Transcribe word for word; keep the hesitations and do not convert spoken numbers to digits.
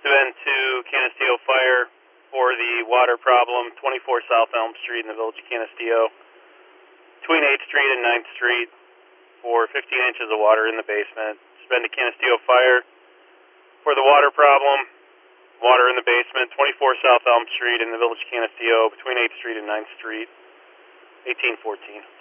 been to Canisteo Fire for the water problem, twenty-four South Elm Street in the village of Canisteo, between eighth Street and ninth Street, for fifteen inches of water in the basement. It's been to Canisteo Fire for the water problem, water in the basement, twenty-four South Elm Street in the village of Canisteo, between eighth Street and ninth Street, eighteen fourteen.